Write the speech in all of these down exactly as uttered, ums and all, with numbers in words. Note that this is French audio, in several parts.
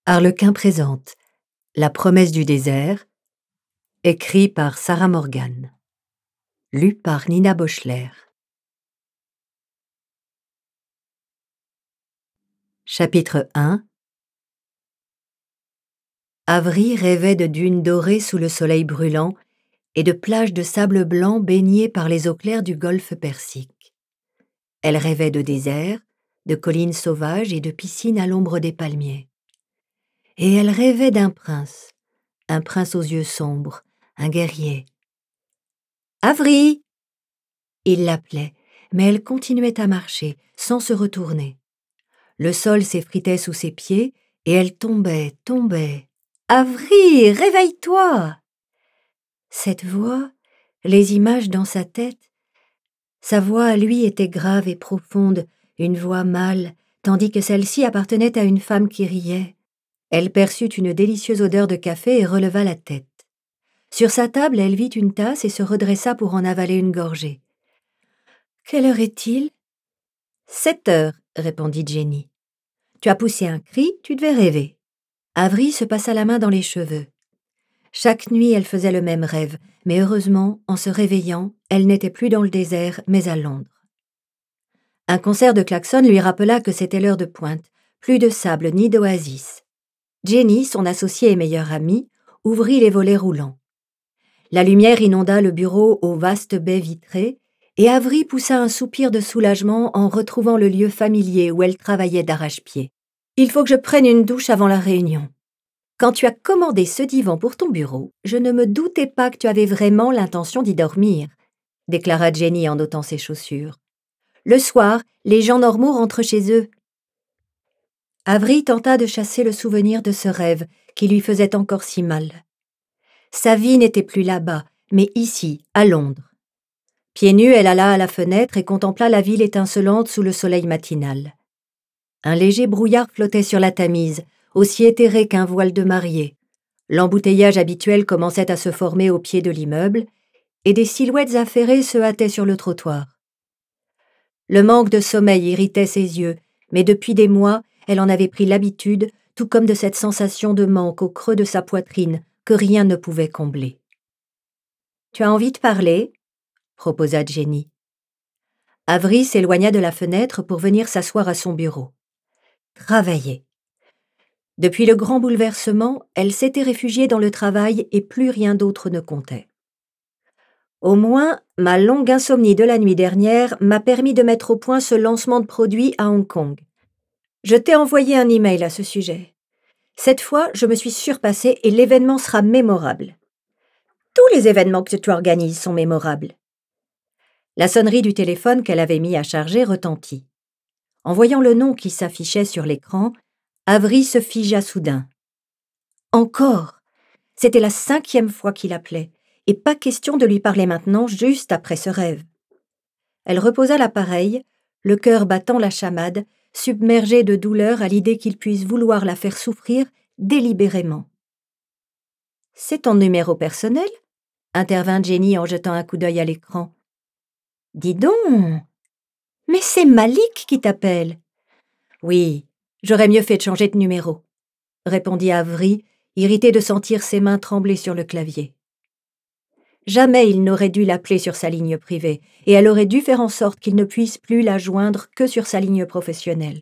Harlequin présente La promesse du désert, écrit par Sarah Morgan, lu par Nina Boschler. Chapitre un. Avery rêvait de dunes dorées sous le soleil brûlant et de plages de sable blanc baignées par les eaux claires du golfe Persique. Elle rêvait de désert, de collines sauvages et de piscines à l'ombre des palmiers. Et elle rêvait d'un prince, un prince aux yeux sombres, un guerrier. « Avery !» Il l'appelait, mais elle continuait à marcher, sans se retourner. Le sol s'effritait sous ses pieds, et elle tombait, tombait. « Avery, réveille-toi !» Cette voix, les images dans sa tête, sa voix à lui était grave et profonde, une voix mâle, tandis que celle-ci appartenait à une femme qui riait. Elle perçut une délicieuse odeur de café et releva la tête. Sur sa table, elle vit une tasse et se redressa pour en avaler une gorgée. « Quelle heure est-il ?»« Sept heures, » répondit Jenny. « Tu as poussé un cri, tu devais rêver. » Avery se passa la main dans les cheveux. Chaque nuit, elle faisait le même rêve, mais heureusement, en se réveillant, elle n'était plus dans le désert, mais à Londres. Un concert de klaxons lui rappela que c'était l'heure de pointe, plus de sable ni d'oasis. Jenny, son associée et meilleure amie, ouvrit les volets roulants. La lumière inonda le bureau aux vastes baies vitrées, et Avery poussa un soupir de soulagement en retrouvant le lieu familier où elle travaillait d'arrache-pied. « Il faut que je prenne une douche avant la réunion. Quand tu as commandé ce divan pour ton bureau, je ne me doutais pas que tu avais vraiment l'intention d'y dormir, » déclara Jenny en ôtant ses chaussures. « Le soir, les gens normaux rentrent chez eux. » Avery tenta de chasser le souvenir de ce rêve qui lui faisait encore si mal. Sa vie n'était plus là-bas, mais ici, à Londres. Pieds nus, elle alla à la fenêtre et contempla la ville étincelante sous le soleil matinal. Un léger brouillard flottait sur la Tamise, aussi éthéré qu'un voile de mariée. L'embouteillage habituel commençait à se former au pied de l'immeuble, et des silhouettes affairées se hâtaient sur le trottoir. Le manque de sommeil irritait ses yeux, mais depuis des mois, elle en avait pris l'habitude, tout comme de cette sensation de manque au creux de sa poitrine que rien ne pouvait combler. « Tu as envie de parler ?» proposa Jenny. Avery s'éloigna de la fenêtre pour venir s'asseoir à son bureau. Travailler. Depuis le grand bouleversement, elle s'était réfugiée dans le travail et plus rien d'autre ne comptait. Au moins, ma longue insomnie de la nuit dernière m'a permis de mettre au point ce lancement de produit à Hong Kong. Je t'ai envoyé un email à ce sujet. Cette fois, je me suis surpassée et l'événement sera mémorable. Tous les événements que tu organises sont mémorables. La sonnerie du téléphone qu'elle avait mis à charger retentit. En voyant le nom qui s'affichait sur l'écran, Avery se figea soudain. Encore! C'était la cinquième fois qu'il appelait, et pas question de lui parler maintenant, juste après ce rêve. Elle reposa l'appareil, le cœur battant la chamade, submergée de douleur à l'idée qu'il puisse vouloir la faire souffrir délibérément. « C'est ton numéro personnel ?» intervint Jenny en jetant un coup d'œil à l'écran. « Dis donc! Mais c'est Malik qui t'appelle !»« Oui, j'aurais mieux fait de changer de numéro, » répondit Avery, irrité de sentir ses mains trembler sur le clavier. Jamais il n'aurait dû l'appeler sur sa ligne privée, et elle aurait dû faire en sorte qu'il ne puisse plus la joindre que sur sa ligne professionnelle.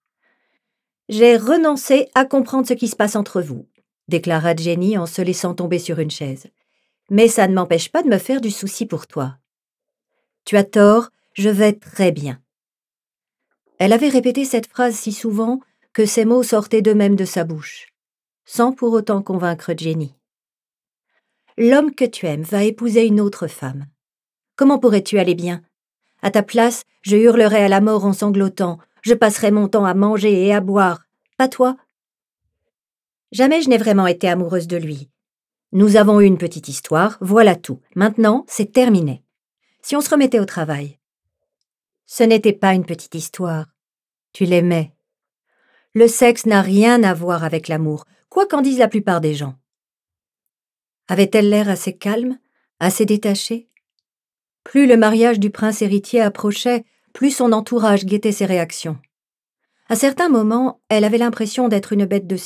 « J'ai renoncé à comprendre ce qui se passe entre vous, » déclara Jenny en se laissant tomber sur une chaise. « Mais ça ne m'empêche pas de me faire du souci pour toi. »« Tu as tort, je vais très bien. » Elle avait répété cette phrase si souvent que ces mots sortaient d'eux-mêmes de sa bouche, sans pour autant convaincre Jenny. « L'homme que tu aimes va épouser une autre femme. Comment pourrais-tu aller bien? À ta place, je hurlerais à la mort en sanglotant. Je passerais mon temps à manger et à boire. Pas toi? Jamais je n'ai vraiment été amoureuse de lui. Nous avons eu une petite histoire, voilà tout. Maintenant, c'est terminé. Si on se remettait au travail. » Ce n'était pas une petite histoire. Tu l'aimais. Le sexe n'a rien à voir avec l'amour, quoi qu'en disent la plupart des gens. Avait-elle l'air assez calme, assez détachée? Plus le mariage du prince héritier approchait, plus son entourage guettait ses réactions. À certains moments, elle avait l'impression d'être une bête de